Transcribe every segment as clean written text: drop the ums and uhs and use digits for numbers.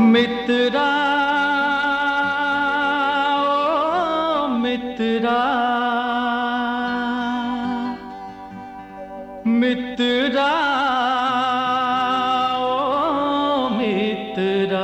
मित्रा ओ मित्रा, मित्रा ओ मित्रा।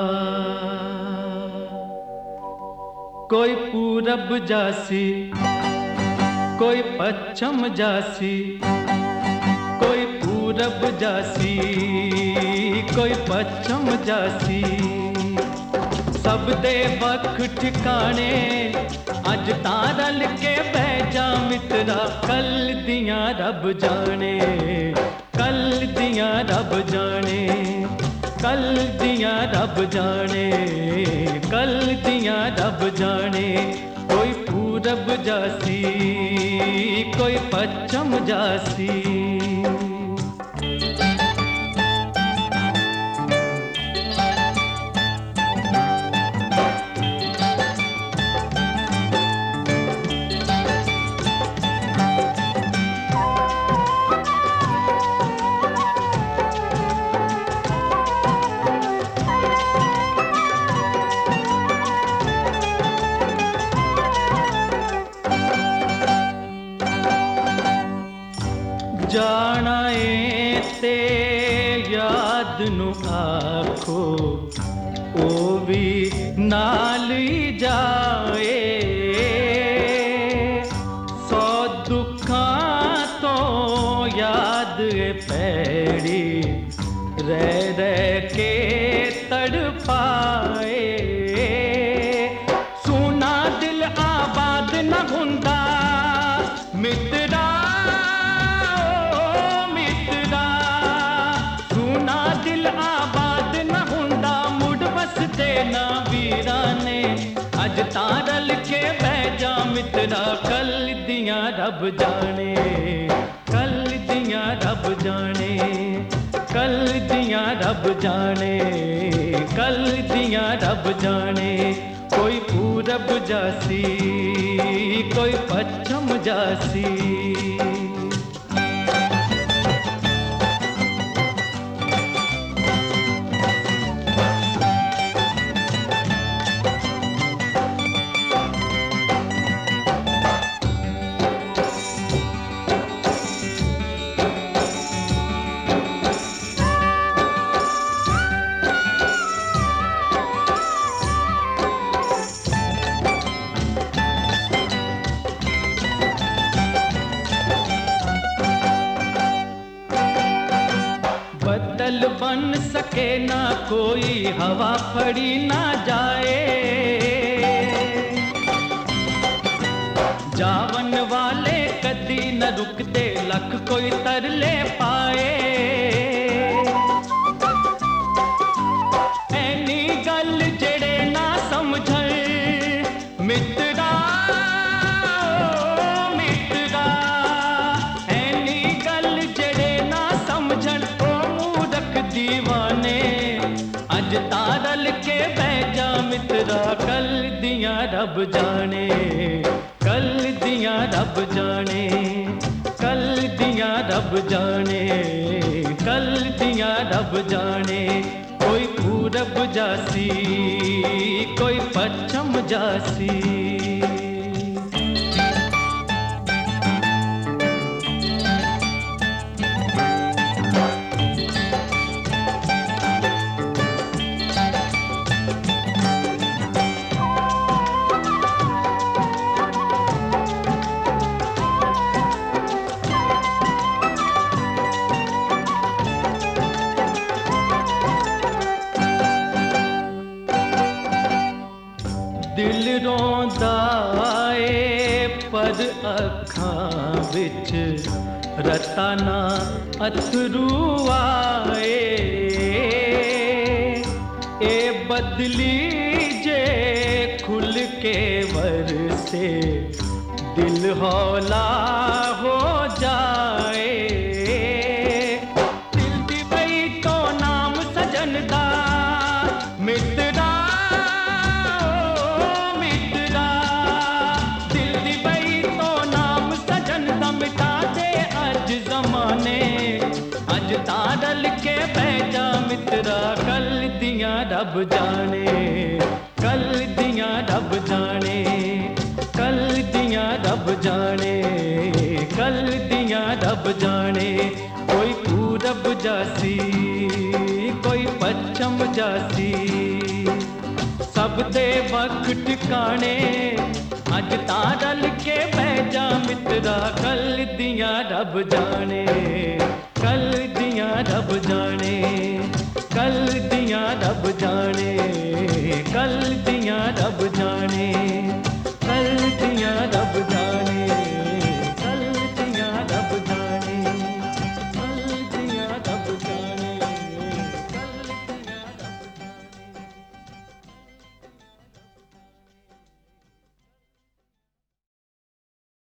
कोई पूरब जासी, कोई पश्चिम जासी, कोई पूरब जासी, कोई पश्चिम जासी। सब दे वख ठिकाने अज तां रल के बह जा मित्रा। कल दियां रब जाने, कल दियां रब जाने, कल दियां रब जाने, कल दियां रब जाने। कोई पूरब जासी, कोई पश्चिम जासी। जाना ए ते याद नू आखो, ओ भी नाल ही जाए। सौ दुखां तो याद पैड़ी, रह रह के तड़पाए। सुना दिल आबाद न हुंदा मित्रा, ना वीराने अज तां रल के बह जा मित्रा। कल दियां रब जाने, कल दियां रब जाने, कल दियां रब जाने, कल दियां रब जाने। कोई पूरब जासी, कोई पश्चिम जासी। बदल बन सके ना कोई, हवा फड़ी ना जाए। जावन वाले कदी न रुकते, लख कोई तरले पाए। ऐनी गल जेड़े ना समझन मित्रा, मित्रा। ऐनी गल जेड़े ना समझन दीवाने अज तां रल के बह जा मित्रा। कल दियां रब जाने, कल दियां रब जाने, कल दियां रब जाने, कल दियां रब जाने। कोई पूरब जासी, कोई पश्चिम जासी। दिल रोंदा ए पर अखां विच रता ना अथरू आए। ए बदली जे खुल के वरसे, दिल हौला हो जाए। दिल दी बई तो नाम सजन दा मित्रा, अज तां रल के बह जा मित्रा। कल दियां रब रब जाने, कल दियां रब जाने, कल दियां रब जाने, कल दियां रब जाने। कोई पूरब जासी, कोई पश्चिम जासी, सब दे वक्त ठिकाने। अज तां रल के बह जा मित्रा, कल दियां रब जाने, कल दियां रब जाने, कल दियां रब जाने, कल दियां रब जाने, कल दियां रब जाने।